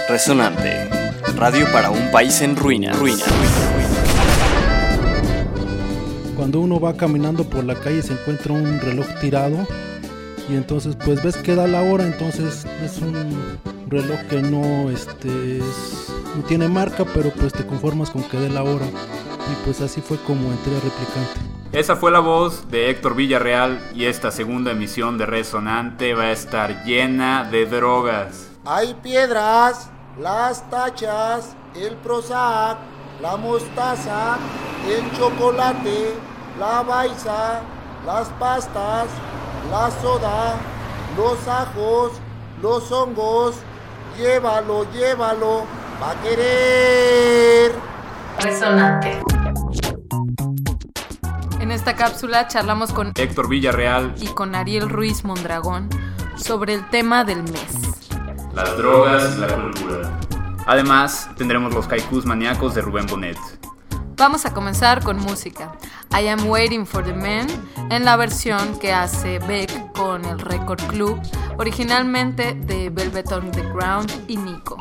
Resonante, radio para un país en ruinas. Cuando uno va caminando por la calle se encuentra un reloj tirado y entonces pues ves que da la hora, entonces es un reloj que no tiene marca, pero pues te conformas con que dé la hora, y pues así fue como entré a Replicante. Esa fue la voz de Héctor Villarreal, y esta segunda emisión de Resonante va a estar llena de drogas. Hay piedras, las tachas, el Prozac, la mostaza, el chocolate, la baisa, las pastas, la soda, los ajos, los hongos. Llévalo, va a querer. Resonante. En esta cápsula charlamos con Héctor Villarreal y con Ariel Ruiz Mondragón sobre el tema del mes: las drogas y la cultura. Además, tendremos los haikus maníacos de Rubén Bonet. Vamos a comenzar con música. I Am Waiting for the Man, en la versión que hace Beck con el Record Club, originalmente de Velvet Underground y Nico.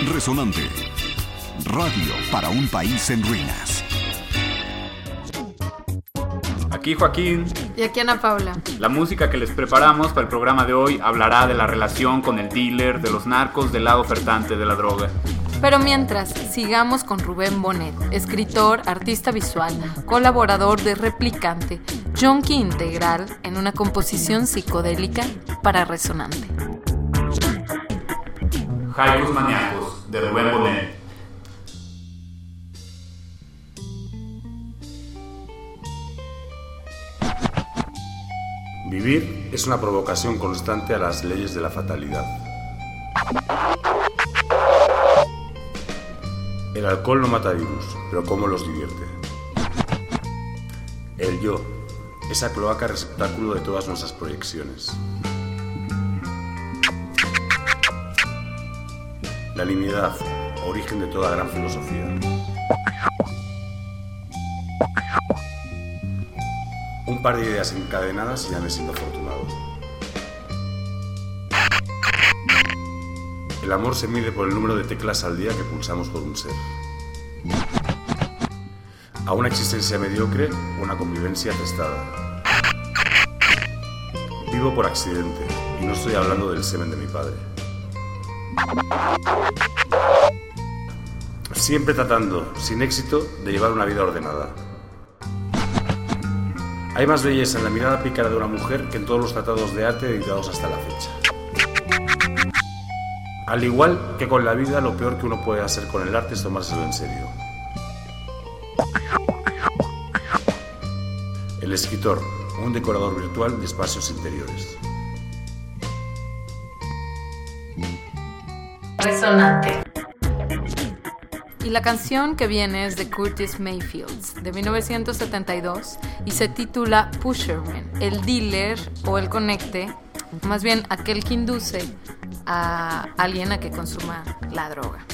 Resonante. Radio para un país en ruinas. Aquí Joaquín. Y aquí Ana Paula. La música que les preparamos para el programa de hoy hablará de la relación con el dealer, de los narcos, del lado ofertante de la droga. Pero mientras, sigamos con Rubén Bonet, escritor, artista visual, colaborador de Replicante, junkie integral en una composición psicodélica para Resonante. Haikus Maníacos, de Rubén Bonet. Vivir es una provocación constante a las leyes de la fatalidad. El alcohol no mata virus, pero ¿cómo los divierte? El yo, esa cloaca receptáculo de todas nuestras proyecciones. La nimiedad, origen de toda gran filosofía. Un par de ideas encadenadas y ya me siento afortunado. El amor se mide por el número de teclas al día que pulsamos por un ser. A una existencia mediocre, una convivencia testada. Vivo por accidente, y no estoy hablando del semen de mi padre. Siempre tratando, sin éxito, de llevar una vida ordenada. Hay más belleza en la mirada pícara de una mujer que en todos los tratados de arte editados hasta la fecha. Al igual que con la vida, lo peor que uno puede hacer con el arte es tomárselo en serio. El escritor, un decorador virtual de espacios interiores. Resonante. Y la canción que viene es de Curtis Mayfield, de 1972, y se titula Pusherman, el dealer o el conecte, más bien aquel que induce a alguien a que consuma la droga.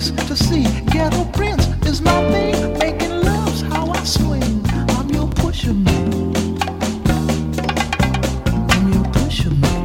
place to see. Ghetto Prince is my thing. Making love's how I swing. I'm your pusher man. I'm your pusher man.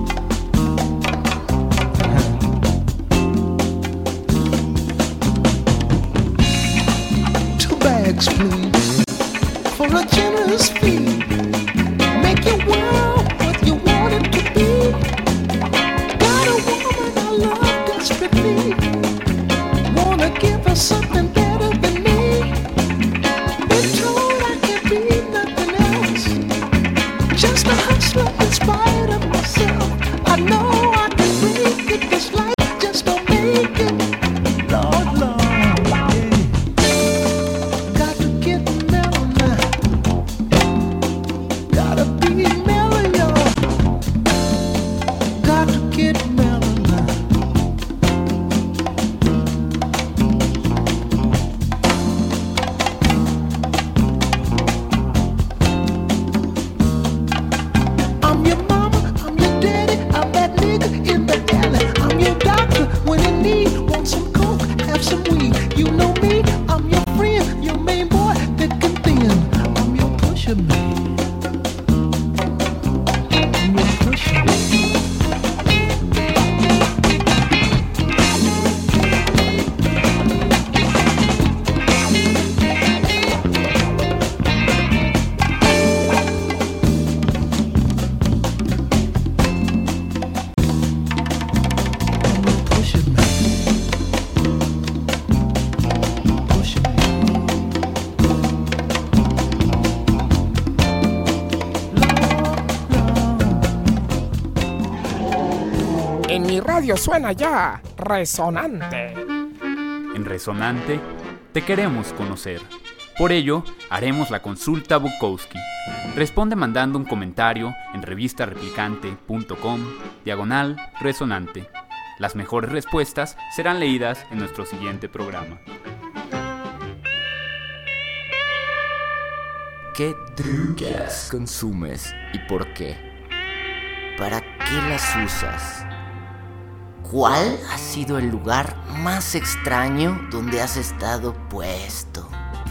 2 bags, please, for a generous fee. Make your world what you want it to be. Got a woman I love desperately. Wanna give her something better than me. Been told I can't be nothing else. Just a hustler in spite of myself. I know I can break it. This life just don't make it. Lord, Lord, yeah. Got to get mellow now. Gotta be mellow, y'all. Got to get mellow now. I'm your mama, I'm your daddy, I'm that nigga in the alley. I'm your doctor when in need. Want some coke, have some weed. You know me, I'm your friend, your main boy, thick and thin. I'm your pusher man. I'm your pusher man. I'm your pusher man. Pusher man. En mi radio suena ya Resonante. En Resonante te queremos conocer. Por ello, haremos la consulta Bukowski. Responde mandando un comentario en revistareplicante.com/resonante. Las mejores respuestas serán leídas en nuestro siguiente programa. ¿Qué drogas consumes y por qué? ¿Para qué las usas? ¿Cuál ha sido el lugar más extraño donde has estado puesto?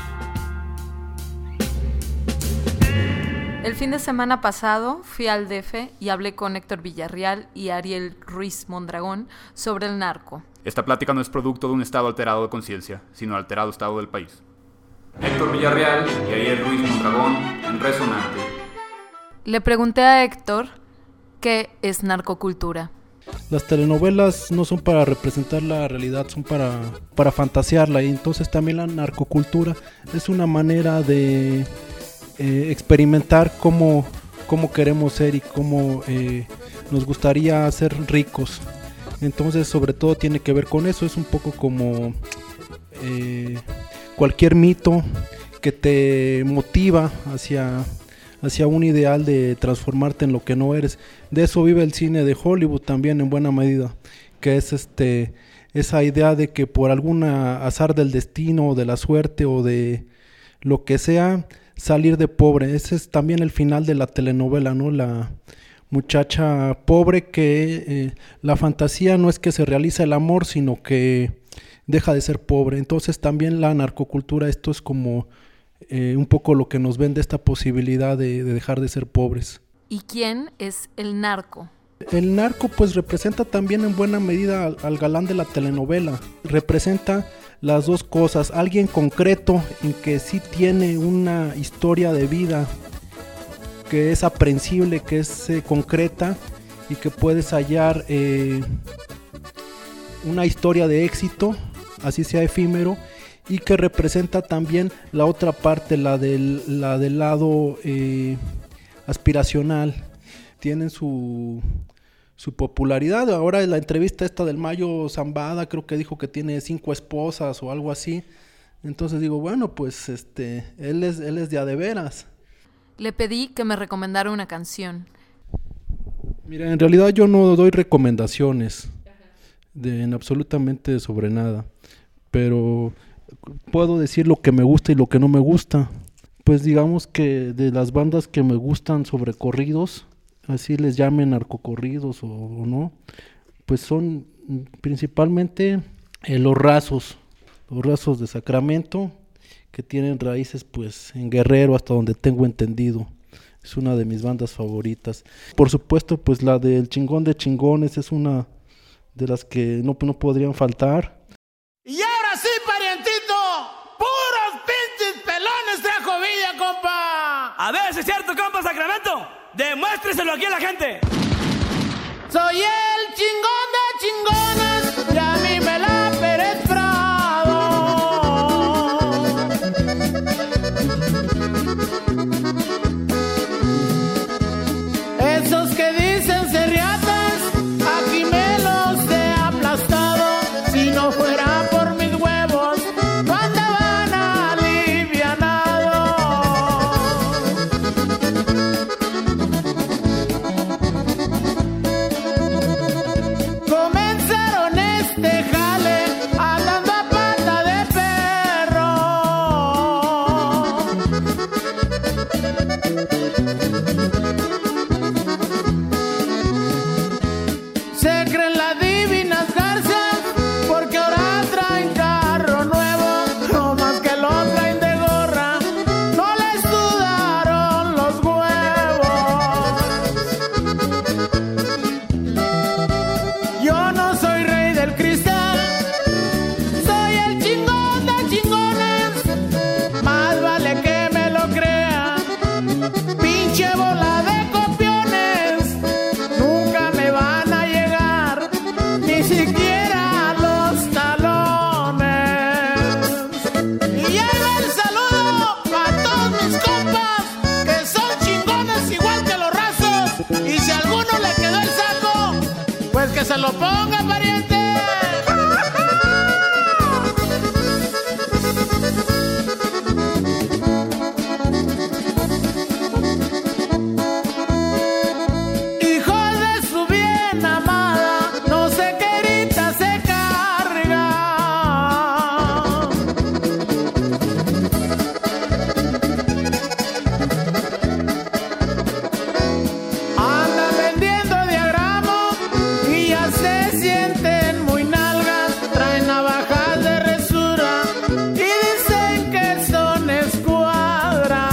El fin de semana pasado fui al DF y hablé con Héctor Villarreal y Ariel Ruiz Mondragón sobre el narco. Esta plática no es producto de un estado alterado de conciencia, sino alterado estado del país. Héctor Villarreal y Ariel Ruiz Mondragón en Resonante. Le pregunté a Héctor qué es narcocultura. Las telenovelas no son para representar la realidad, son para fantasearla, y entonces también la narcocultura es una manera de experimentar cómo queremos ser y cómo nos gustaría ser ricos. Entonces sobre todo tiene que ver con eso, es un poco como cualquier mito que te motiva hacia un ideal de transformarte en lo que no eres. De eso vive el cine de Hollywood también en buena medida, que es esa idea de que por algún azar del destino o de la suerte o de lo que sea, salir de pobre. Ese es también el final de la telenovela, ¿no? La muchacha pobre que la fantasía no es que se realiza el amor, sino que deja de ser pobre. Entonces también la narcocultura, esto es como un poco lo que nos vende esta posibilidad de dejar de ser pobres. ¿Y quién es el narco? El narco pues representa también en buena medida al galán de la telenovela. Representa las dos cosas, alguien concreto en que sí tiene una historia de vida que es aprehensible, que es concreta y que puedes hallar una historia de éxito, así sea efímero, y que representa también la otra parte, la del lado aspiracional. Tienen su popularidad. Ahora en la entrevista esta del Mayo Zambada creo que dijo que tiene 5 esposas o algo así. Entonces digo, bueno, pues él es de a de veras. Le pedí que me recomendara una canción. Mira, en realidad yo no doy recomendaciones en absolutamente sobre nada, pero puedo decir lo que me gusta y lo que no me gusta. Pues digamos que de las bandas que me gustan sobre corridos, así les llamen narcocorridos o no, pues son principalmente Los Rasos de Sacramento, que tienen raíces pues en Guerrero, hasta donde tengo entendido. Es una de mis bandas favoritas. Por supuesto, pues la del Chingón de Chingones es una de las que no podrían faltar. Y ahora sí, parientito, puros pinches pelones trajo Villa, compa. A ver si es cierto, compa Sacramento. Demuéstreselo aquí a la gente. Soy el chingón de chingones y a mí me la Pérez Prado. Esos que dicen ser riatas, aquí me los he aplastado. Si no fuera por mis huevos, no andaban alivianados. Comenzaron este jale andando a pata de perro. Se creen las divinas garzas porque ahora traen carro nuevo, no más que lo traen de gorra, no les sudaron los huevos. Yo no soy rey del cristal, soy el chingón de chingones, más vale que me lo crea. Pinche bola de copiones, nunca me van a llegar, ni siquiera a los talones. Y ahí va el saludo a todos mis compas, que son chingones igual que los Rasos. Y si a alguno le quedó el saco, pues que se lo ponga, pariente. Hijos de su bien amada, no sé qué grita se carga. Andan vendiendo diagramos y ya se sienten muy nalgas. Traen navajas de resura y dicen que son escuadras.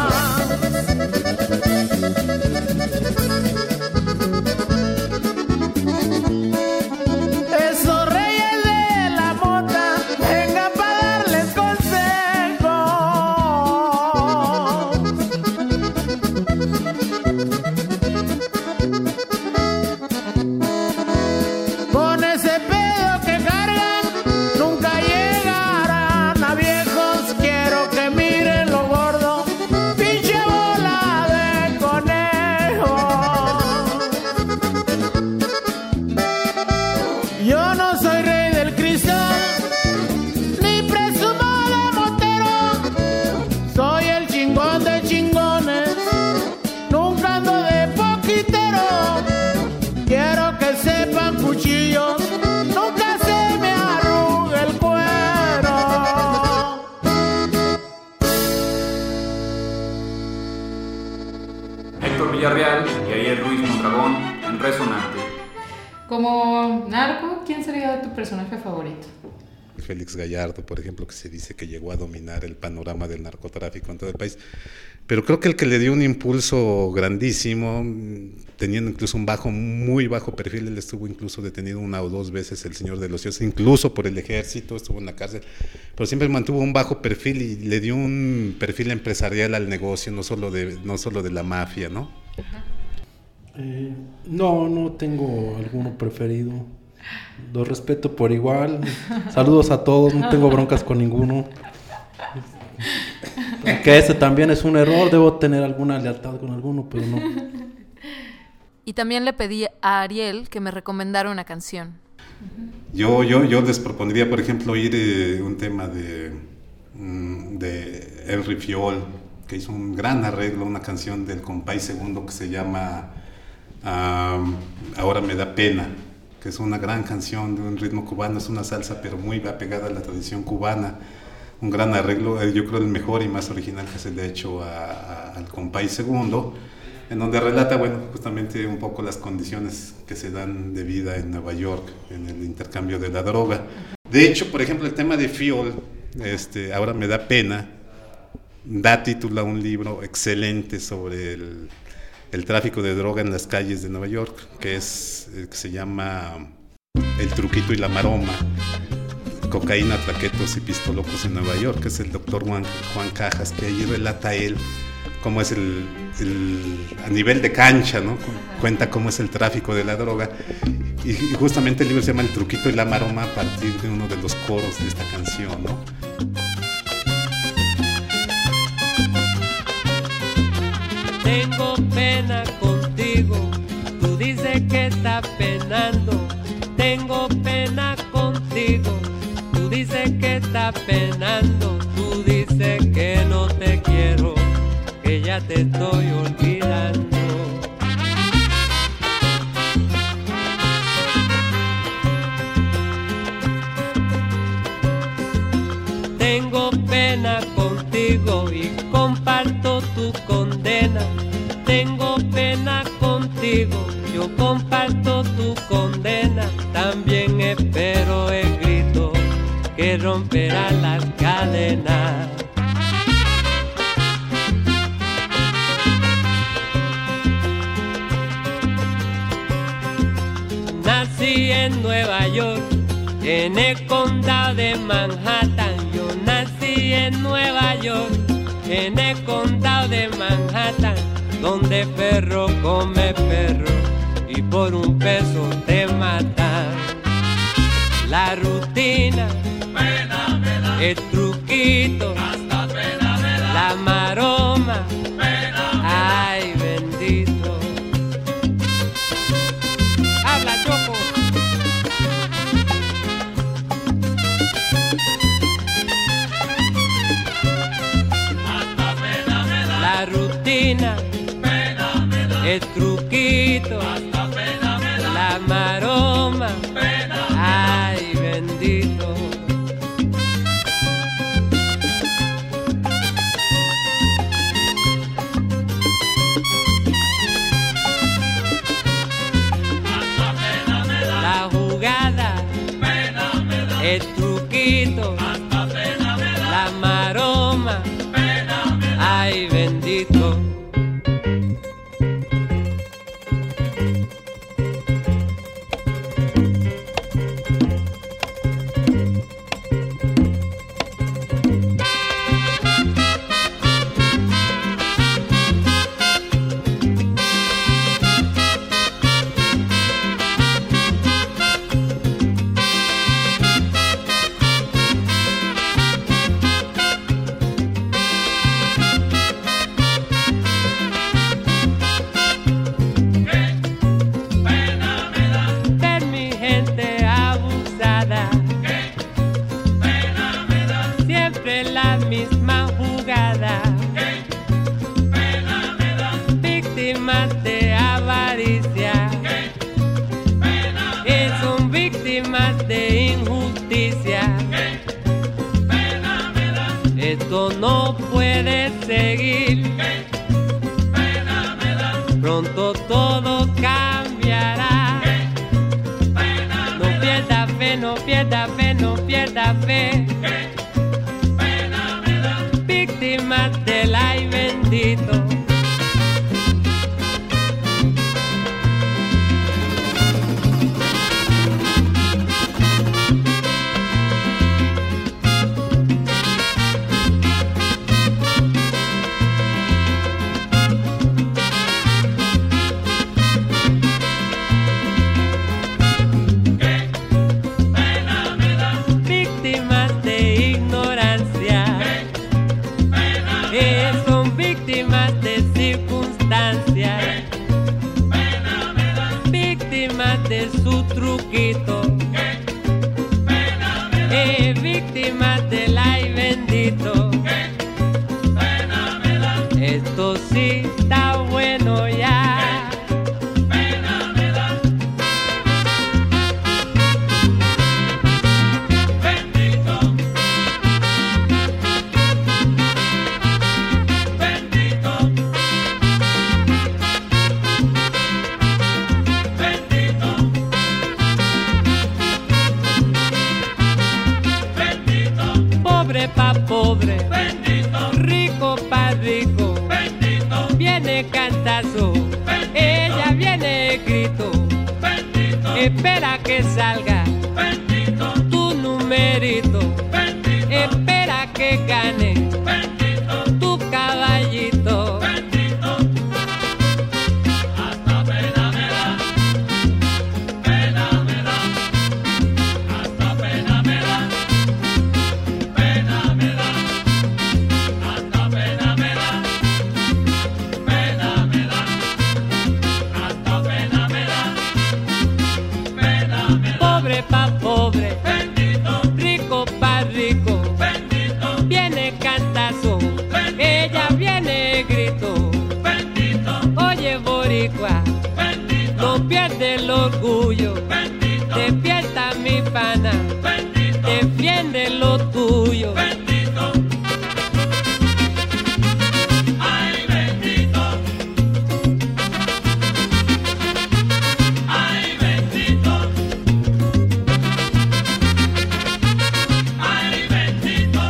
Esos reyes de la mota, vengan para darles consejos. Con ese pedo que cargan, nunca llegarán a viejos. Quiero que miren lo gordo, pinche bola de conejo. Yo no soy rey del cristal, ni presumo de motero. Soy el chingón de chingones, nunca ando de poquitero. Quiero que sepan, cuchillos, nunca se me arrugue el cuero. Héctor Villarreal y Ariel Ruiz Mondragón en Resonante. Como narco, ¿quién sería tu personaje favorito? Félix Gallardo, por ejemplo, que se dice que llegó a dominar el panorama del narcotráfico en todo el país. Pero creo que el que le dio un impulso grandísimo, teniendo incluso un muy bajo perfil, él estuvo incluso detenido 1 o 2 veces, el Señor de los Cielos, incluso por el ejército, estuvo en la cárcel, pero siempre mantuvo un bajo perfil y le dio un perfil empresarial al negocio, no solo de la mafia, ¿no? No tengo alguno preferido. Los respeto por igual. Saludos a todos, no tengo broncas con ninguno. Aunque ese también es un error, debo tener alguna lealtad con alguno, pero no. Y también le pedí a Ariel que me recomendara una canción. Yo les propondría, por ejemplo, oír un tema de Henry Fiol, que hizo un gran arreglo, una canción del Compay Segundo que se llama Ahora me da pena, que es una gran canción de un ritmo cubano, es una salsa pero muy apegada a la tradición cubana, un gran arreglo, yo creo el mejor y más original que se le ha hecho al Compay Segundo, en donde relata, bueno, justamente un poco las condiciones que se dan de vida en Nueva York, en el intercambio de la droga. De hecho, por ejemplo, el tema de Fiol, Ahora me da pena, da título a un libro excelente sobre el tráfico de droga en las calles de Nueva York, que se llama El truquito y la maroma, cocaína, traquetos y pistolocos en Nueva York, que es el doctor Juan Cajas, que ahí relata él cómo es a nivel de cancha, ¿no? Cuenta cómo es el tráfico de la droga. Y justamente el libro se llama El truquito y la maroma a partir de uno de los coros de esta canción, ¿no? Tengo pena contigo, tú dices que estás penando. Tengo pena contigo, tú dices que estás penando. Tú dices que no te quiero, que ya te estoy olvidando. Tengo pena contigo y comparto tu condena. Tengo pena contigo, yo comparto tu condena. También espero el grito que romperá las cadenas. Nací en Nueva York, en el condado de Manhattan. Yo nací en Nueva York, en el condado de Manhattan, donde perro come perro y por un peso te matan. La rutina, pena me da. El truquito, hasta pena me da. La maroma, pena me da. Ay, bendito. Habla, Choco. La rutina, pena me da. El truquito, hasta pena me da. La maroma, pena me da. Ay, bendito. Hasta pena me da. La jugada, pena me da. El truquito, hasta pena me da. La maroma, pena me da. Ay, bendito. Esto no puede seguir. Pronto todo cambiará. No pierda fe, no pierda fe, no pierda fe. Víctimas del ay bendito. Víctimas de pobre pa' pobre, bendito, rico pa' rico, bendito, viene cantazo, bendito, ella viene grito, bendito, espera que salga, bendito, tu numerito, bendito, espera que gane, bendito, tu caballito, bendito. Hasta pena me da, pena me da, hasta pena me da, pena me da, hasta pena me da, pena me da, hasta pena me da, pena me da. pobre pa' pobre, Bendito, rico pa' rico, bendito, viene cantazo, ella viene grito, bendito, oye boricua, bendito, no pierde el orgullo, bendito, despierta mi pana, bendito, defiende lo tuyo. bendito. Ay, bendito. Ay, bendito. Ay, bendito.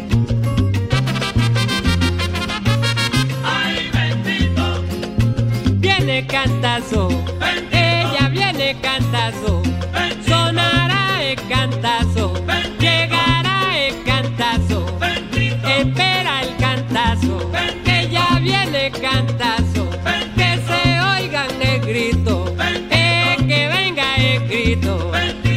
Ay, bendito. Viene cantazo, ella viene cantazo, sonará el cantazo, llegará el cantazo, espera el cantazo, que ya viene cantazo, que se oigan el grito, que venga el grito.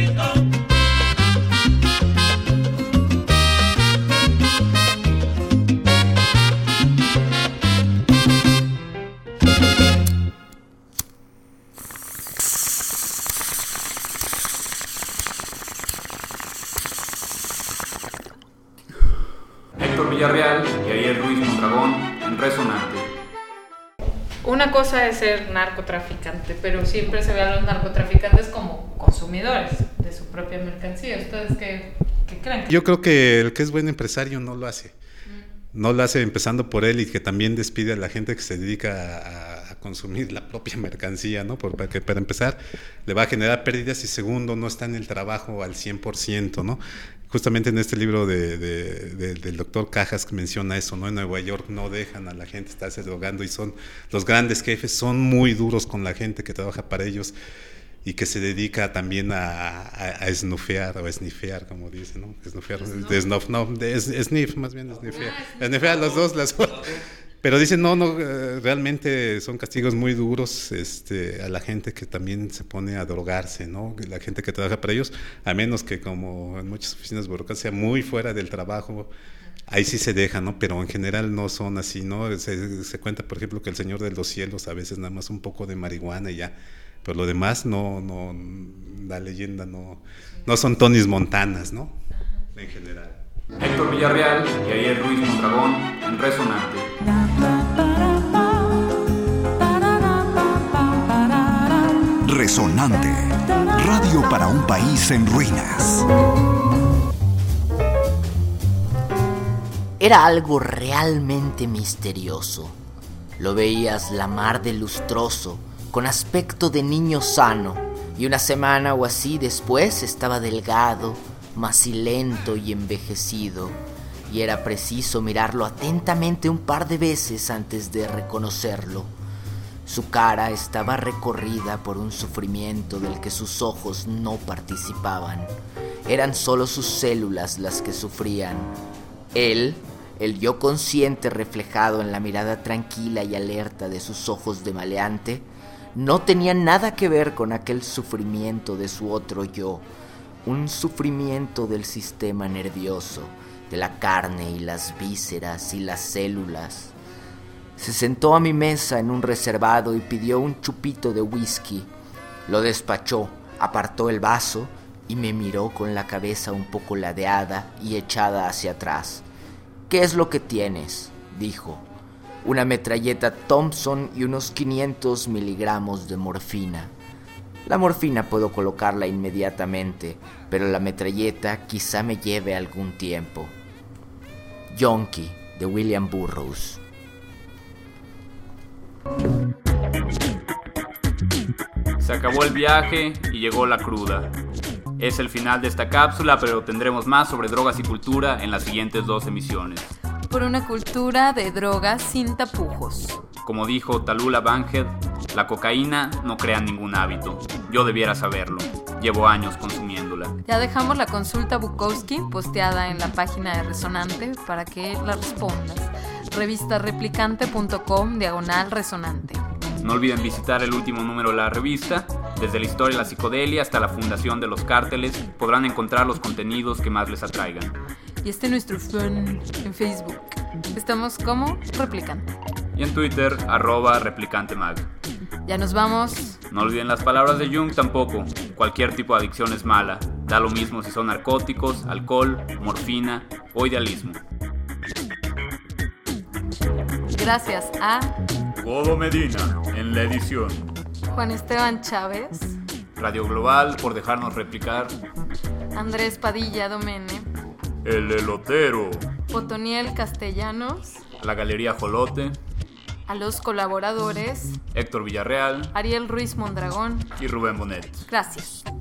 Héctor Villarreal y Ariel Ruiz Mondragón en Resonante. Una cosa es ser narcotraficante, pero siempre se ve a los narcotraficantes como consumidores de su propia mercancía. ¿Ustedes qué creen? Yo creo que el que es buen empresario no lo hace. No lo hace empezando por él y que también despide a la gente que se dedica a consumir la propia mercancía, ¿no? Porque para empezar le va a generar pérdidas y segundo no está en el trabajo al 100%, ¿no? Justamente en este libro del doctor Cajas que menciona eso, ¿no? En Nueva York no dejan a la gente estarse drogando y son los grandes jefes, son muy duros con la gente que trabaja para ellos y que se dedica también a snufear o a snifear, como dicen, ¿no? Snufear, sniff, más bien snifear. Snifear las dos. Pero dicen, no, realmente son castigos muy duros a la gente que también se pone a drogarse, ¿no? La gente que trabaja para ellos, a menos que como en muchas oficinas burocráticas sea muy fuera del trabajo, ahí sí se deja, ¿no? Pero en general no son así, ¿no? Se cuenta, por ejemplo, que el Señor de los Cielos a veces nada más un poco de marihuana y ya, pero lo demás no, la leyenda no son Tonys Montanas, ¿no? En general. Héctor Villarreal y Ariel Ruiz Mondragón en Resonante. Resonante. Radio para un país en ruinas. Era algo realmente misterioso. Lo veías la mar de lustroso, con aspecto de niño sano, y una semana o así después estaba delgado, macilento y envejecido, y era preciso mirarlo atentamente un par de veces antes de reconocerlo. Su cara estaba recorrida por un sufrimiento del que sus ojos no participaban. Eran solo sus células las que sufrían. Él, el yo consciente reflejado en la mirada tranquila y alerta de sus ojos de maleante, no tenía nada que ver con aquel sufrimiento de su otro yo, un sufrimiento del sistema nervioso, de la carne y las vísceras y las células. Se sentó a mi mesa en un reservado y pidió un chupito de whisky. Lo despachó, apartó el vaso y me miró con la cabeza un poco ladeada y echada hacia atrás. «¿Qué es lo que tienes?», dijo. «Una metralleta Thompson y unos 500 miligramos de morfina. La morfina puedo colocarla inmediatamente, pero la metralleta quizá me lleve algún tiempo». Yonki, de William Burroughs. Se acabó el viaje y llegó la cruda. Es el final de esta cápsula, pero tendremos más sobre drogas y cultura en las siguientes 2 emisiones. Por una cultura de drogas sin tapujos. Como dijo Tallulah Bankhead, la cocaína no crea ningún hábito. Yo debiera saberlo. Llevo años consumiéndola. Ya dejamos la consulta Bukowski posteada en la página de Resonante para que la respondas. revistareplicante.com/resonante. No olviden visitar el último número de la revista. Desde la historia de la psicodelia hasta la fundación de los cárteles, podrán encontrar los contenidos que más les atraigan. Y nuestro fan en Facebook. Estamos como Replicante. Y en Twitter, @ReplicanteMag. Ya nos vamos. No olviden las palabras de Jung tampoco. Cualquier tipo de adicción es mala. Da lo mismo si son narcóticos, alcohol, morfina o idealismo. Gracias a Godo Medina en la edición. Juan Esteban Chávez. Radio Global por dejarnos replicar. Andrés Padilla Domene. El Elotero. Otoniel Castellanos. A la Galería Jolote. A los colaboradores Héctor Villarreal, Ariel Ruiz Mondragón y Rubén Bonet. Gracias.